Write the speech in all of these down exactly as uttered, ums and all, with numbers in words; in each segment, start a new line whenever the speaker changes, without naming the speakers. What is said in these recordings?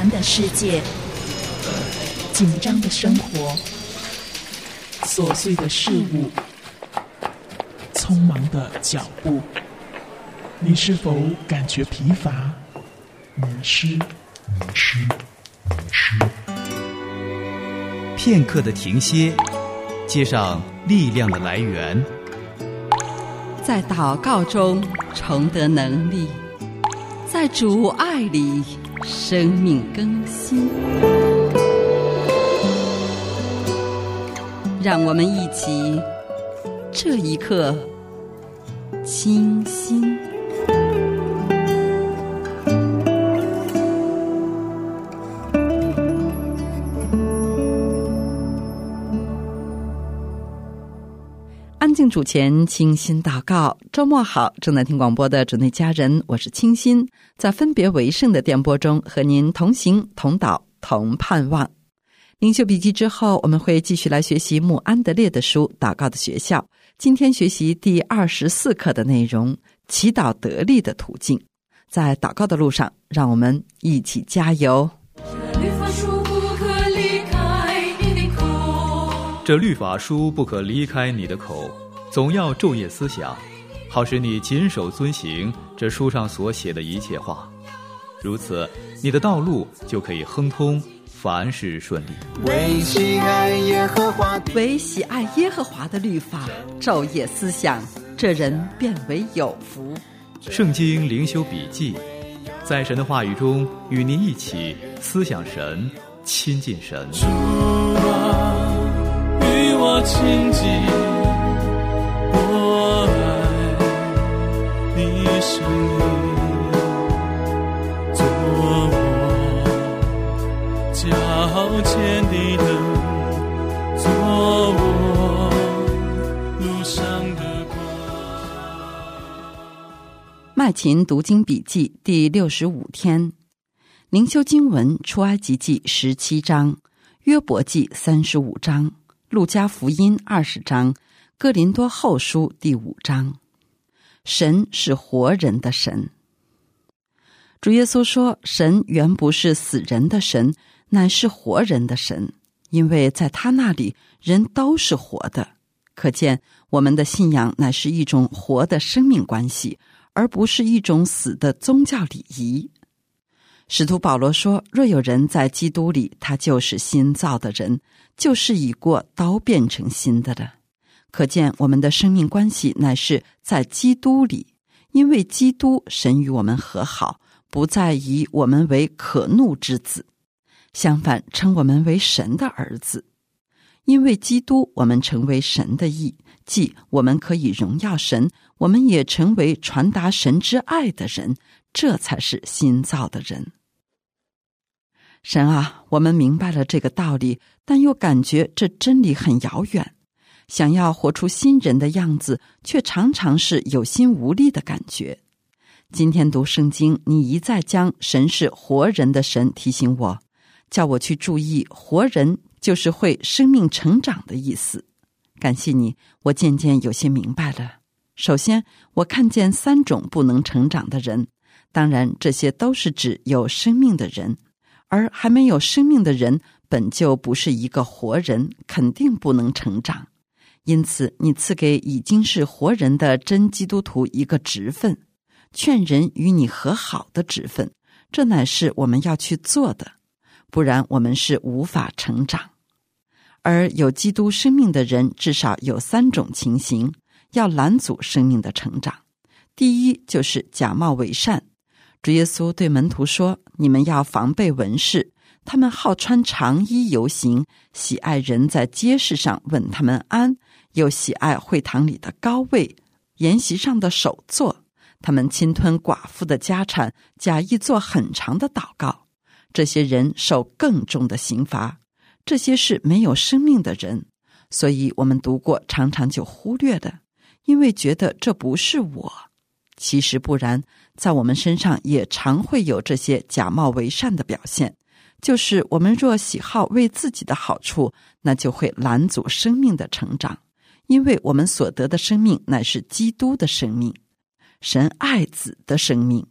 繁的世界，紧张的生活，琐碎的事物，匆忙的脚步，你是否感觉疲乏、迷失？迷失，迷失。
片刻的停歇，接上力量的来源，
在祷告中重得能力，在主爱里生命更新。让我们一起这一刻清心。安静主前，清心祷告。周末好，正在听广播的主内家人，我是清心，在分别为圣的电波中和您同行同祷同盼望。灵修笔记之后，我们会继续来学习穆安德烈的书《祷告的学校》。今天学习第二十四课的内容，祈祷得力的途径。在祷告的路上，让我们一起加油。
这律法书不可离开你的口，总要昼夜思想，好使你谨守遵行这书上所写的一切话。如此，你的道路就可以亨通，凡事顺利。
为喜爱耶和华的
为喜爱耶和华的律法，昼夜思想，这人便为有福。
圣经灵修笔记，在神的话语中与您一起思想神，亲近神。
主啊，与我亲近，我爱你生命，做我脚前的灯，做我路上的光。
麦琴读经笔记第六十五天，灵修经文出埃及记十七章，约伯记三十五章，路加福音二十章，哥林多后书第五章。神是活人的神。主耶稣说，神原不是死人的神，乃是活人的神，因为在他那里人都是活的。可见我们的信仰乃是一种活的生命关系，而不是一种死的宗教礼仪。使徒保罗说，若有人在基督里，他就是新造的人，旧事已过，都变成新的了。可见我们的生命关系乃是在基督里，因为基督神与我们和好，不再以我们为可怒之子，相反称我们为神的儿子。因为基督我们成为神的义，即我们可以荣耀神，我们也成为传达神之爱的人，这才是新造的人。神啊，我们明白了这个道理，但又感觉这真理很遥远，想要活出新人的样子，却常常是有心无力的感觉。今天读圣经，你一再将神是活人的神提醒我，叫我去注意活人就是会生命成长的意思。感谢你，我渐渐有些明白了。首先，我看见三种不能成长的人，当然这些都是指有生命的人，而还没有生命的人本就不是一个活人，肯定不能成长。因此你赐给已经是活人的真基督徒一个职分，劝人与你和好的职分，这乃是我们要去做的，不然我们是无法成长。而有基督生命的人至少有三种情形要拦阻生命的成长。第一，就是假冒伪善。主耶稣对门徒说，你们要防备文士，他们好穿长衣游行，喜爱人在街市上问他们安，又喜爱会堂里的高位，筵席上的首座。他们侵吞寡妇的家产，假意做很长的祷告。这些人受更重的刑罚。这些是没有生命的人，所以我们读过常常就忽略的，因为觉得这不是我。其实不然，在我们身上也常会有这些假冒为善的表现，就是我们若喜好为自己的好处，那就会拦阻生命的成长，因为我们所得的生命乃是基督的生命，神爱子的生命，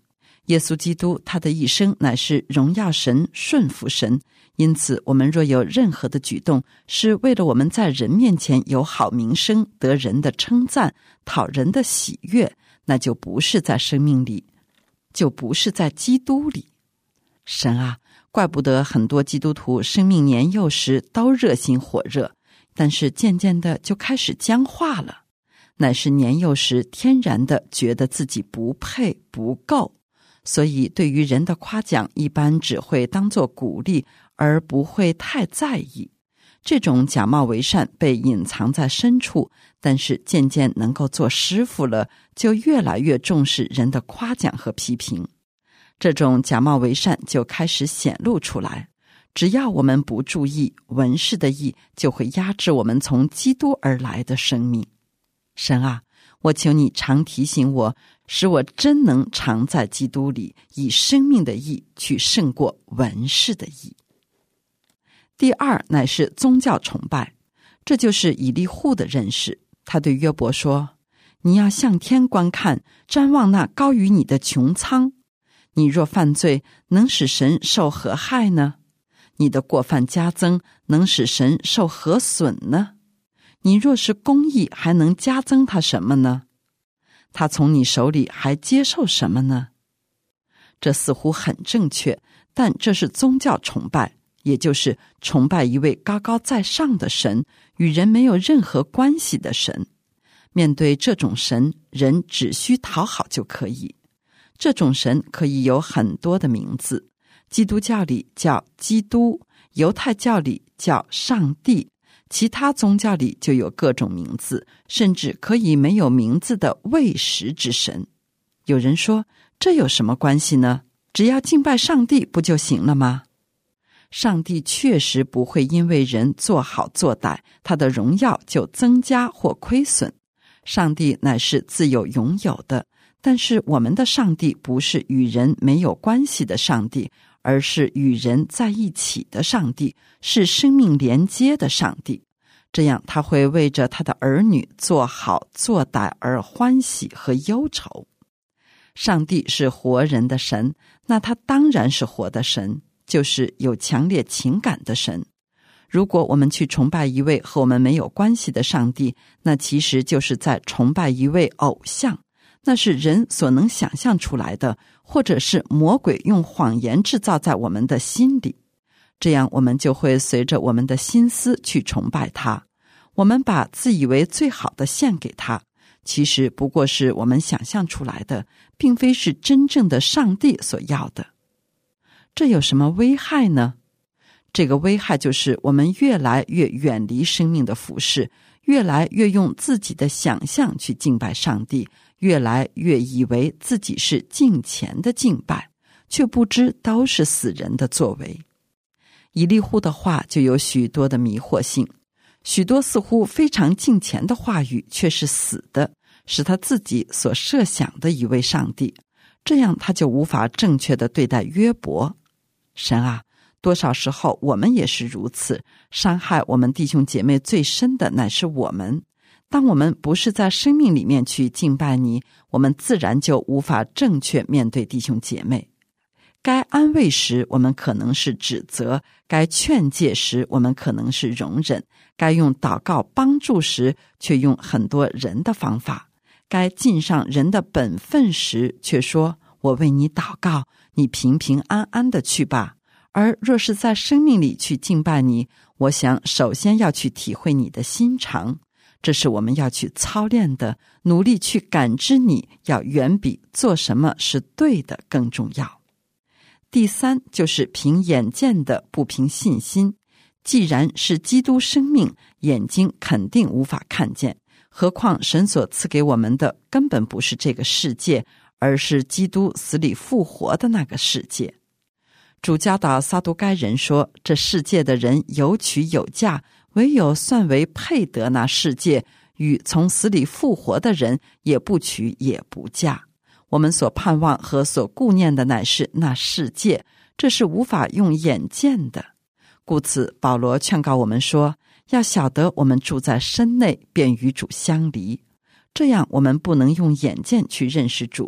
耶稣基督他的一生乃是荣耀神、顺服神，因此我们若有任何的举动是为了我们在人面前有好名声、得人的称赞、讨人的喜悦，那就不是在生命里，就不是在基督里。神啊，怪不得很多基督徒生命年幼时都热心火热，但是渐渐的就开始僵化了，乃是年幼时天然的觉得自己不配不够，所以对于人的夸奖一般只会当作鼓励，而不会太在意。这种假冒为善被隐藏在深处，但是渐渐能够做师傅了，就越来越重视人的夸奖和批评。这种假冒为善就开始显露出来，只要我们不注意，文士的义就会压制我们从基督而来的生命。神啊，我求你常提醒我，使我真能常在基督里，以生命的义去胜过文士的义。第二乃是宗教崇拜，这就是以利户的认识。他对约伯说，你要向天观看，瞻望那高于你的穹苍。你若犯罪，能使神受何害呢？你的过犯加增，能使神受何损呢？你若是公义，还能加增他什么呢？他从你手里还接受什么呢？这似乎很正确，但这是宗教崇拜，也就是崇拜一位高高在上的神，与人没有任何关系的神。面对这种神，人只需讨好就可以。这种神可以有很多的名字，基督教里叫基督，犹太教里叫上帝，其他宗教里就有各种名字，甚至可以没有名字的未识之神。有人说，这有什么关系呢？只要敬拜上帝不就行了吗？上帝确实不会因为人做好做歹，他的荣耀就增加或亏损。上帝乃是自有永有的，但是我们的上帝不是与人没有关系的上帝，而是与人在一起的上帝，是生命连接的上帝。这样他会为着他的儿女做好做歹而欢喜和忧愁。上帝是活人的神，那他当然是活的神，就是有强烈情感的神。如果我们去崇拜一位和我们没有关系的上帝，那其实就是在崇拜一位偶像，那是人所能想象出来的，或者是魔鬼用谎言制造在我们的心里。这样我们就会随着我们的心思去崇拜他，我们把自以为最好的献给他，其实不过是我们想象出来的，并非是真正的上帝所要的。这有什么危害呢？这个危害就是我们越来越远离生命的服事，越来越用自己的想象去敬拜上帝，越来越以为自己是敬虔的敬拜，却不知都是死人的作为。以利户的话就有许多的迷惑性，许多似乎非常敬虔的话语却是死的，是他自己所设想的一位上帝，这样他就无法正确地对待约伯。神啊，多少时候我们也是如此，伤害我们弟兄姐妹最深的乃是我们。当我们不是在生命里面去敬拜你，我们自然就无法正确面对弟兄姐妹。该安慰时我们可能是指责，该劝诫时我们可能是容忍，该用祷告帮助时却用很多人的方法，该尽上人的本分时却说，我为你祷告，你平平安安的去吧。而若是在生命里去敬拜你，我想首先要去体会你的心肠，这是我们要去操练的，努力去感知你，要远比做什么是对的更重要。第三就是凭眼见的，不凭信心。既然是基督生命，眼睛肯定无法看见，何况神所赐给我们的根本不是这个世界，而是基督死里复活的那个世界。主教导撒都该人说，这世界的人有娶有嫁，唯有算为配得那世界与从死里复活的人，也不娶也不嫁。我们所盼望和所顾念的乃是那世界，这是无法用眼见的。故此保罗劝告我们说，要晓得我们住在身内，便与主相离。这样我们不能用眼见去认识主，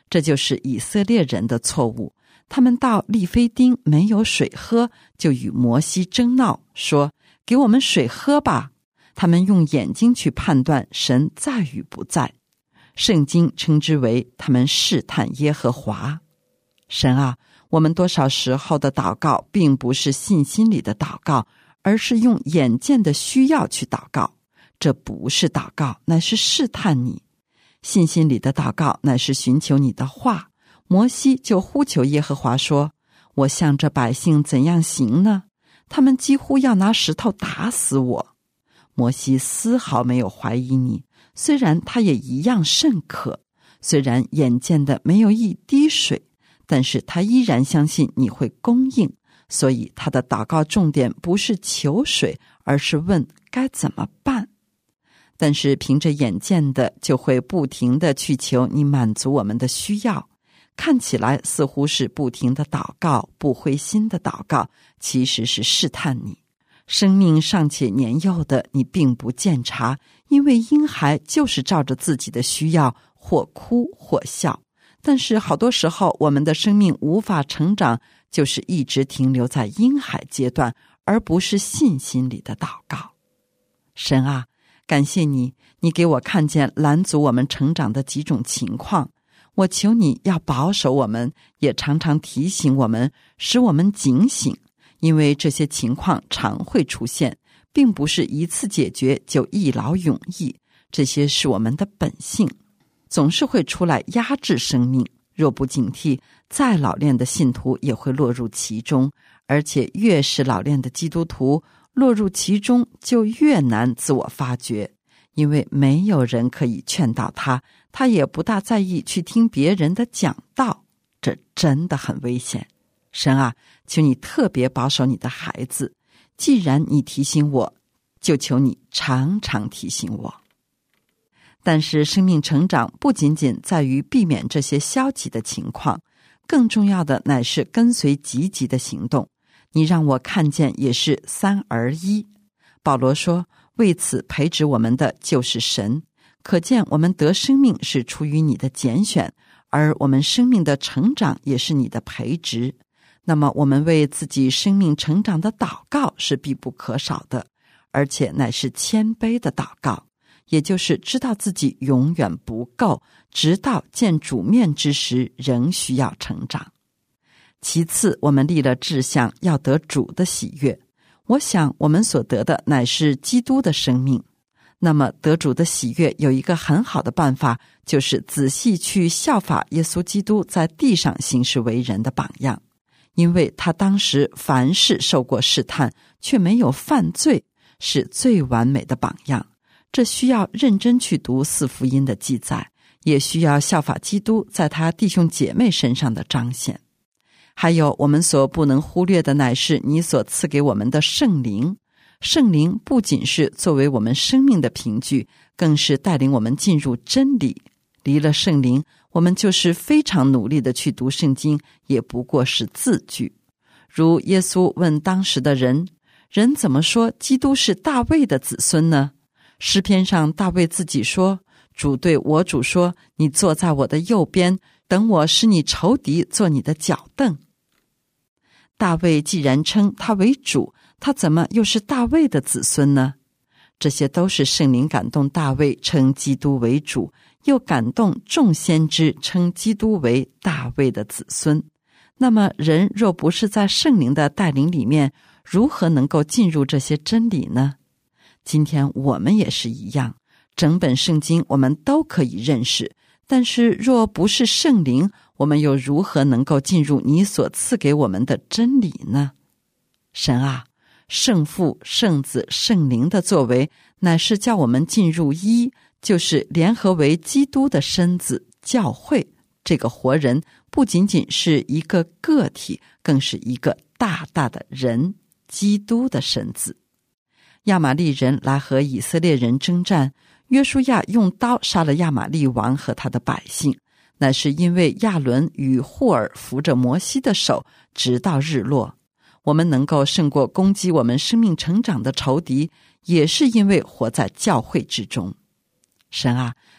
这就是以色列人的错误。他们到利非丁没有水喝，就与摩西争闹，说：“给我们水喝吧。”他们用眼睛去判断神在与不在，圣经称之为他们试探耶和华。神啊，我们多少时候的祷告并不是信心里的祷告，而是用眼见的需要去祷告，这不是祷告，乃是试探你。信心里的祷告乃是寻求你的话。摩西就呼求耶和华说：“我向这百姓怎样行呢？他们几乎要拿石头打死我。”摩西丝毫没有怀疑你，虽然他也一样甚渴，虽然眼见的没有一滴水，但是他依然相信你会供应，所以他的祷告重点不是求水，而是问该怎么办。但是凭着眼见的，就会不停地去求你满足我们的需要，看起来似乎是不停的祷告，不灰心的祷告，其实是试探你。生命尚且年幼的你并不见察，因为婴孩就是照着自己的需要或哭或笑。但是好多时候我们的生命无法成长，就是一直停留在婴孩阶段，而不是信心里的祷告。神啊，感谢你，你给我看见拦阻我们成长的几种情况，我求你要保守我们，也常常提醒我们，使我们警醒，因为这些情况常会出现，并不是一次解决就一劳永逸，这些是我们的本性，总是会出来压制生命。若不警惕，再老练的信徒也会落入其中，而且越是老练的基督徒，落入其中就越难自我发觉，因为没有人可以劝导他，他也不大在意去听别人的讲道，这真的很危险。神啊，求你特别保守你的孩子，既然你提醒我，就求你常常提醒我。但是生命成长不仅仅在于避免这些消极的情况，更重要的乃是跟随积极的行动。你让我看见也是三而一。保罗说，为此培植我们的就是神，可见我们得生命是出于你的拣选，而我们生命的成长也是你的培植。那么我们为自己生命成长的祷告是必不可少的，而且乃是谦卑的祷告，也就是知道自己永远不够，直到见主面之时仍需要成长。其次，我们立了志向，要得主的喜悦。我想我们所得的乃是基督的生命。那么得主的喜悦有一个很好的办法，就是仔细去效法耶稣基督在地上行事为人的榜样。因为他当时凡事受过试探，却没有犯罪，是最完美的榜样。这需要认真去读四福音的记载，也需要效法基督在他弟兄姐妹身上的彰显。还有我们所不能忽略的，乃是你所赐给我们的圣灵。圣灵不仅是作为我们生命的凭据，更是带领我们进入真理。离了圣灵，我们就是非常努力的去读圣经，也不过是字句。如耶稣问当时的人，人怎么说基督是大卫的子孙呢？诗篇上大卫自己说，主对我主说，你坐在我的右边，等我使你仇敌做你的脚凳。大卫既然称他为主，他怎么又是大卫的子孙呢？这些都是圣灵感动大卫称基督为主，又感动众先知称基督为大卫的子孙。那么人若不是在圣灵的带领里面，如何能够进入这些真理呢？今天我们也是一样，整本圣经我们都可以认识，但是若不是圣灵，我们又如何能够进入你所赐给我们的真理呢？神啊，圣父、圣子、圣灵的作为，乃是叫我们进入一，就是联合为基督的身子教会。这个活人不仅仅是一个个体，更是一个大大的人，基督的身子。亚玛力人来和以色列人征战，约书亚用刀杀了亚玛力王和他的百姓，乃是因为亚伦与户尔扶着摩西的手，直到日落。我们能够胜过攻击我们生命成长的仇敌，也是因为活在教会之中。神啊，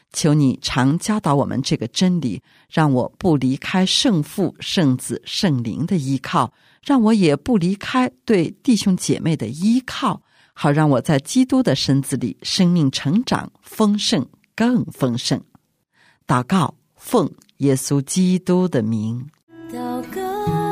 求你常教导我们这个真理，让我不离开圣父、圣子、圣灵的依靠，让我也不离开对弟兄姐妹的依靠，好让我在基督的身子里生命成长丰盛，更丰盛。祷告，奉耶稣基督的名。
祷告，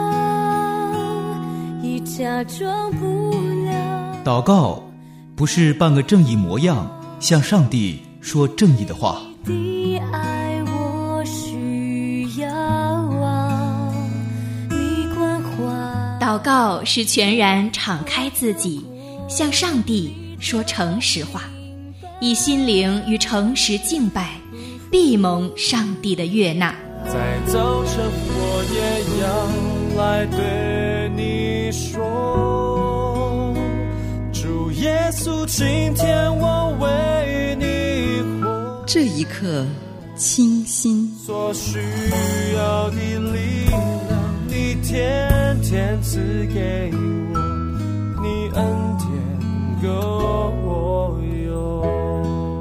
已假装不了。
祷告不是扮个正义模样，向上帝说正义的话。
你的爱我需要啊，你关怀。
祷告是全然敞开自己，向上帝说诚实话，以心灵与诚实敬拜，必蒙上帝的悦纳。
在早晨我也要来对你说，主耶稣，今天我为你活。
这一刻清新，
所需要的力量你天天赐给我，你恩典够我用。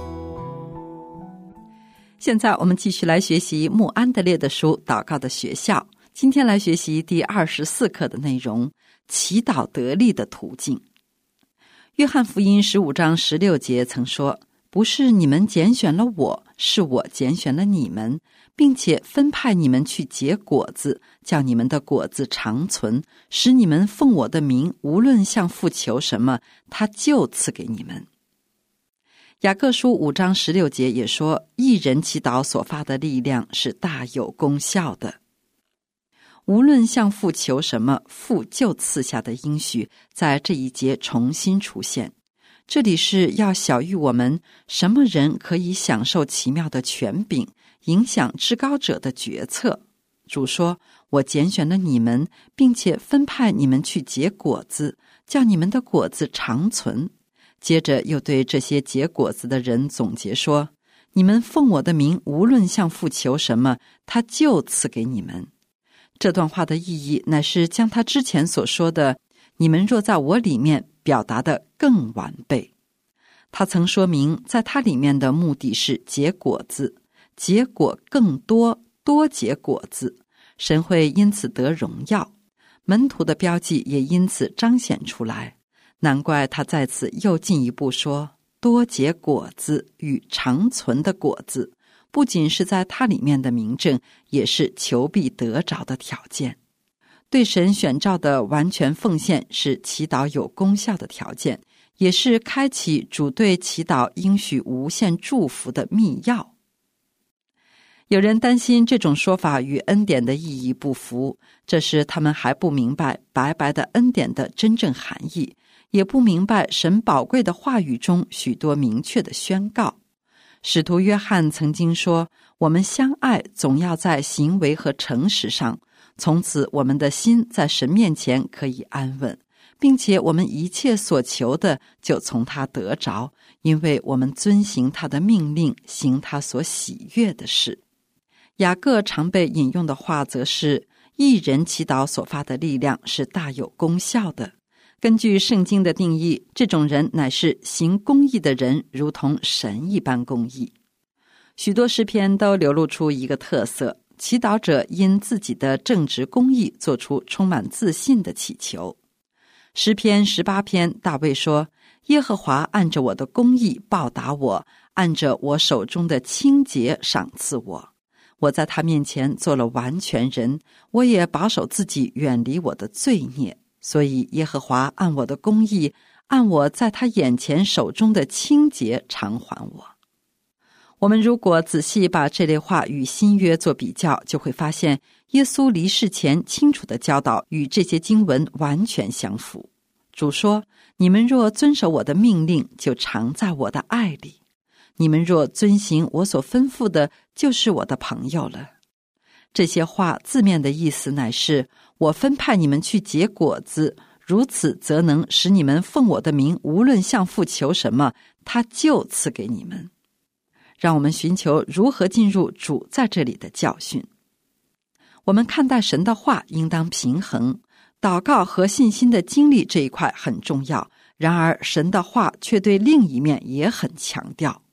现在我们继续来学习穆安德烈的书《祷告的学校》。今天来学习第二十四课的内容：祈祷得力的途径。约翰福音十五章十六节曾说：不是你们拣选了我，是我拣选了你们，并且分派你们去结果子，叫你们的果子长存，使你们奉我的名，无论向父求什么，他就赐给你们。雅各书五章十六节也说，义人祈祷所发的力量是大有功效的。无论向父求什么，父就赐下的应许在这一节重新出现。这里是要晓谕我们，什么人可以享受奇妙的权柄，影响至高者的决策。主说，我拣选了你们，并且分派你们去结果子，叫你们的果子长存。接着又对这些结果子的人总结说，你们奉我的名，无论向父求什么，他就赐给你们。这段话的意义乃是将他之前所说的你们若在我里面表达得更完备。他曾说明在他里面的目的是结果子，结果更多，多结果子，神会因此得荣耀，门徒的标记也因此彰显出来。难怪他在此又进一步说，多结果子与长存的果子，不仅是在他里面的明证，也是求必得着的条件。对神选召的完全奉献是祈祷有功效的条件，也是开启主对祈祷应许无限祝福的密钥。有人担心这种说法与恩典的意义不符，这时他们还不明白白白的恩典的真正含义，也不明白神宝贵的话语中许多明确的宣告。使徒约翰曾经说，我们相爱总要在行为和诚实上，从此我们的心在神面前可以安稳，并且我们一切所求的就从他得着，因为我们遵行他的命令，行他所喜悦的事。雅各常被引用的话则是，义人祈祷所发的力量是大有功效的。根据圣经的定义，这种人乃是行公义的人，如同神一般公义。许多诗篇都流露出一个特色，祈祷者因自己的正直公义做出充满自信的祈求。诗篇十八篇，大卫说，耶和华按着我的公义报答我，按着我手中的清洁赏赐我。我在他面前做了完全人，我也保守自己远离我的罪孽。所以耶和华按我的公义，按我在他眼前手中的清洁偿还我。我们如果仔细把这类话与新约做比较，就会发现耶稣离世前清楚的教导与这些经文完全相符。主说，你们若遵守我的命令，就常在我的爱里，你们若遵行我所吩咐的，就是我的朋友了。这些话字面的意思乃是，我分派你们去结果子，如此则能使你们奉我的名，无论向父求什么，他就赐给你们。让我们寻求如何进入主在这里的教训。我们看待神的话应当平衡，祷告和信心的经历这一块很重要，然而神的话却对另一面也很强调。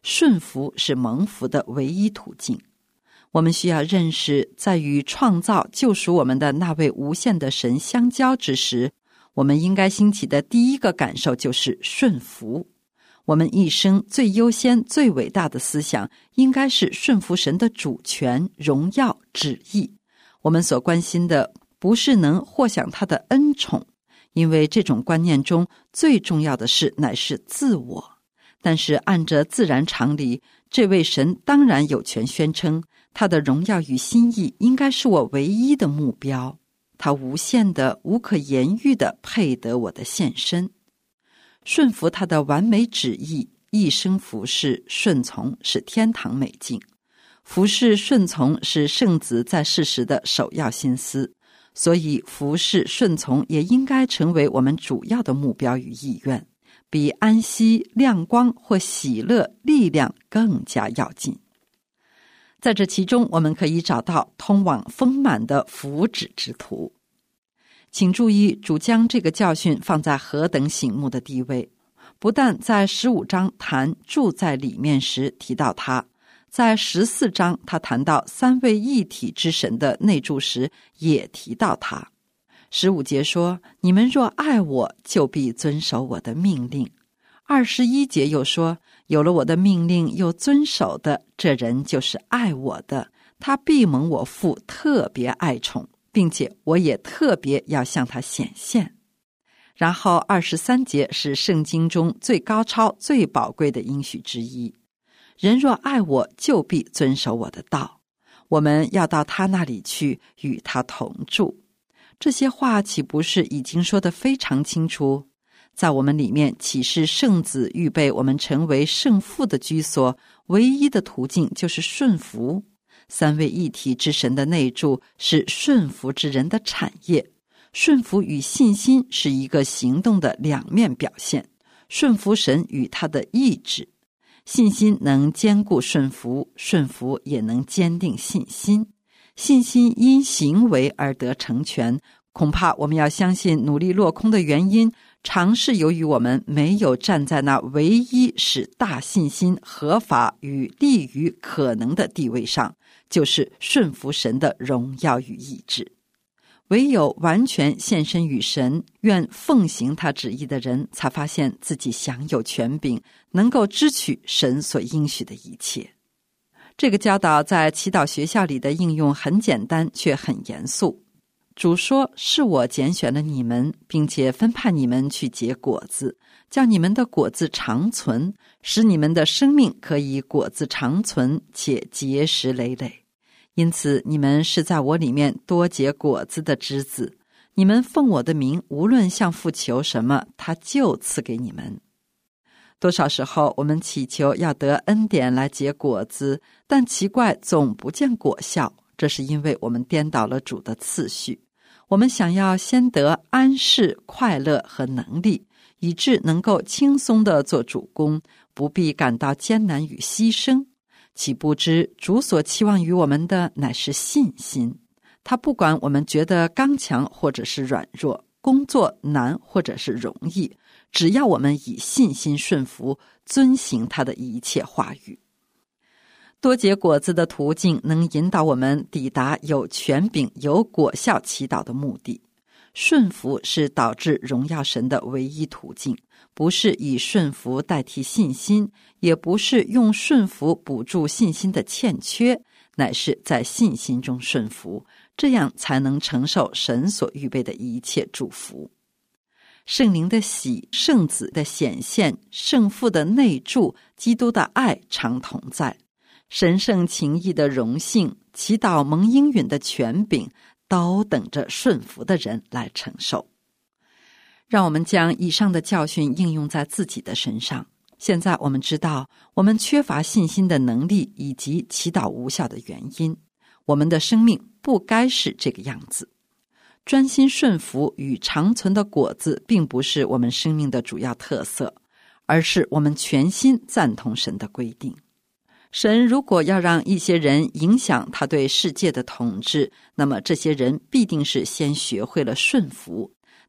顺服是蒙福的唯一途径。我们需要认识，在与创造救赎我们的那位无限的神相交之时，我们应该兴起的第一个感受就是顺服。我们一生最优先、最伟大的思想应该是顺服神的主权、荣耀、旨意。我们所关心的不是能获享他的恩宠，因为这种观念中最重要的是乃是自我。但是按着自然常理，这位神当然有权宣称，他的荣耀与心意应该是我唯一的目标，他无限的、无可言喻的配得我的献身。顺服他的完美旨意，一生服侍顺从是天堂美境。服侍顺从是圣子在世时的首要心思，所以服侍顺从也应该成为我们主要的目标与意愿，比安息、亮光或喜乐、力量更加要紧。在这其中，我们可以找到通往丰满的福祉之途。请注意，主将这个教训放在何等醒目的地位，不但在十五章谈住在里面时提到他，在十四章他谈到三位一体之神的内住时也提到他。十五节说，你们若爱我，就必遵守我的命令。二十一节又说，有了我的命令又遵守的，这人就是爱我的，他必蒙我父特别爱宠，并且我也特别要向他显现。然后二十三节是圣经中最高超、最宝贵的应许之一，人若爱我，就必遵守我的道，我们要到他那里去，与他同住。这些话岂不是已经说得非常清楚？在我们里面启示圣子预备我们成为圣父的居所，唯一的途径就是顺服。三位一体之神的内住是顺服之人的产业，顺服与信心是一个行动的两面表现，顺服神与他的意志。信心能兼顾顺服，顺服也能坚定信心。信心因行为而得成全，恐怕我们要相信努力落空的原因，常是由于我们没有站在那唯一使大信心合法与利于可能的地位上，就是顺服神的荣耀与意志。唯有完全献身于神，愿奉行他旨意的人，才发现自己享有权柄，能够支取神所应许的一切。这个教导在祈祷学校里的应用很简单，却很严肃。主说，是我拣选了你们，并且分派你们去结果子，叫你们的果子长存，使你们的生命可以果子长存，且结实累累。因此你们是在我里面多结果子的枝子，你们奉我的名，无论向父求什么，他就赐给你们。多少时候我们祈求要得恩典来结果子，但奇怪总不见果效，这是因为我们颠倒了主的次序。我们想要先得安适、快乐和能力，以致能够轻松地做主公，不必感到艰难与牺牲。岂不知主所期望于我们的乃是信心，他不管我们觉得刚强或者是软弱，工作难或者是容易，只要我们以信心顺服，遵行他的一切话语。多结果子的途径能引导我们抵达有权柄、有果效祈祷的目的。顺服是导致荣耀神的唯一途径，不是以顺服代替信心，也不是用顺服补助信心的欠缺，乃是在信心中顺服，这样才能承受神所预备的一切祝福。圣灵的喜、圣子的显现、圣父的内住、基督的爱常同在，神圣情谊的荣幸、祈祷蒙应允的权柄，都等着顺服的人来承受。让我们将以上的教训应用在自己的身上。现在我们知道我们缺乏信心的能力以及祈祷无效的原因，我们的生命不该是这个样子。专心顺服与长存的果子并不是我们生命的主要特色，而是我们全心赞同神的规定。神如果要让一些人影响他对世界的统治，那么这些人必定是先学会了顺服，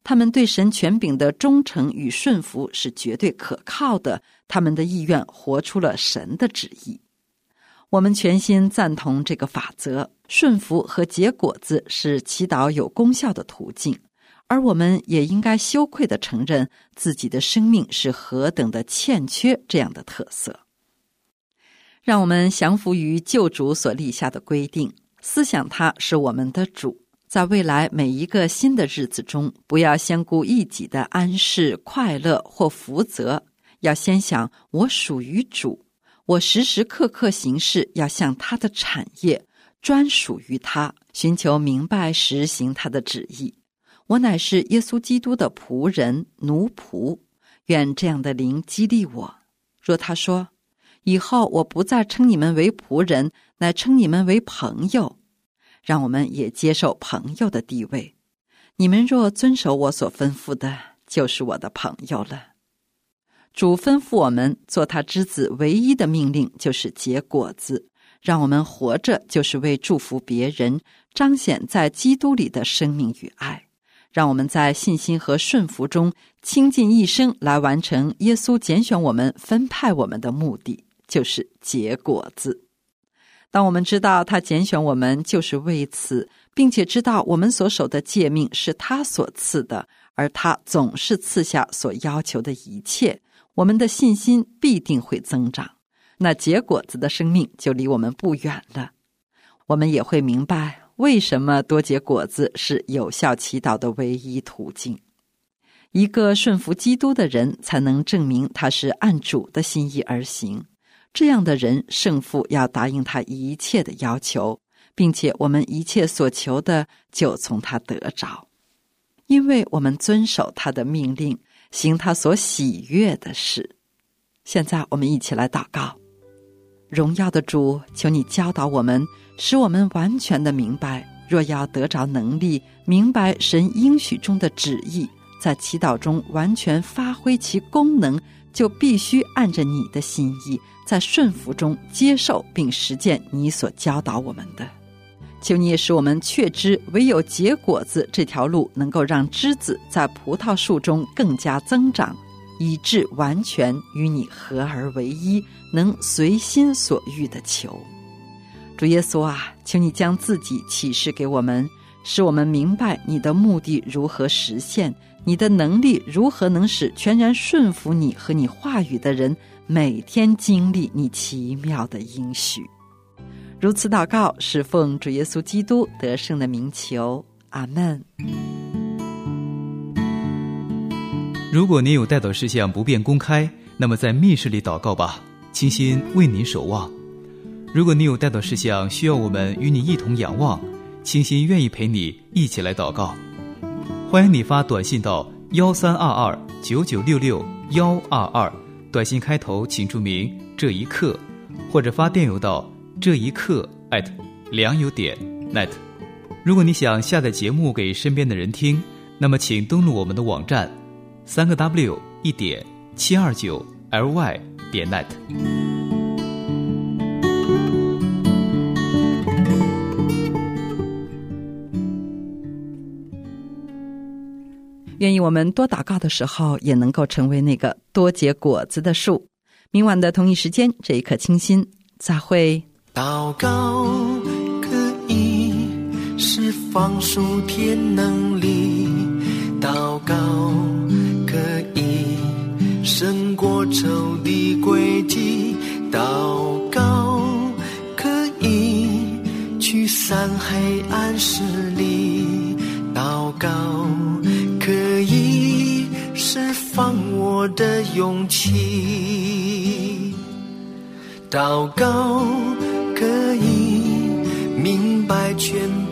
他们对神权柄的忠诚与顺服是绝对可靠的，他们的意愿活出了神的旨意。我们全心赞同这个法则，顺服和结果子是祈祷有功效的途径，而我们也应该羞愧地承认自己的生命是何等的欠缺这样的特色。让我们降服于救主所立下的规定，思想他是我们的主，在未来每一个新的日子中，不要先顾一己的安适、快乐或福泽，要先想我属于主，我时时刻刻行事要像他的产业，专属于他，寻求明白实行他的旨意。我乃是耶稣基督的仆人、奴仆，愿这样的灵激励我。若他说，以后我不再称你们为仆人，乃称你们为朋友，让我们也接受朋友的地位。你们若遵守我所吩咐的，就是我的朋友了。主吩咐我们做他之子唯一的命令就是结果子，让我们活着就是为祝福别人，彰显在基督里的生命与爱。让我们在信心和顺服中倾尽一生来完成耶稣拣选我们、分派我们的目的，就是结果子。当我们知道他拣选我们就是为此，并且知道我们所守的诫命是他所赐的，而他总是赐下所要求的一切，我们的信心必定会增长，那结果子的生命就离我们不远了。我们也会明白为什么多结果子是有效祈祷的唯一途径。一个顺服基督的人才能证明他是按主的心意而行，这样的人圣父要答应他一切的要求，并且我们一切所求的就从他得着，因为我们遵守他的命令，行他所喜悦的事。现在我们一起来祷告。荣耀的主，求你教导我们，使我们完全的明白，若要得着能力，明白神应许中的旨意，在祈祷中完全发挥其功能，就必须按着你的心意，在顺服中接受并实践你所教导我们的。求你也使我们确知，唯有结果子这条路能够让枝子在葡萄树中更加增长，以致完全与你合而为一，能随心所欲地求。主耶稣啊，求你将自己启示给我们，使我们明白你的目的如何实现，你的能力如何能使全然顺服你和你话语的人每天经历你奇妙的应许。如此祷告，是奉主耶稣基督得胜的名求，阿们。
如果您有代祷事项不便公开，那么在密室里祷告吧，倾心为您守望。如果你有代祷事项需要我们与你一同仰望，倾心愿意陪你一起来祷告。欢迎你发短信到幺三二二九九六六幺二二，短信开头请注明这一刻，或者发电邮到这一刻 at 良友点 net。 如果你想下载节目给身边的人听，那么请登录我们的网站三个 W 一点七二九 L Y 点 net。
愿意我们多祷告的时候，也能够成为那个多结果子的树。明晚的同一时间，这一刻清心，再会。
祷告可以释放属天能力，祷告可以胜过仇敌诡计，祷告可以驱散黑暗势力，祷告可以释放我的勇气，祷告可以明白全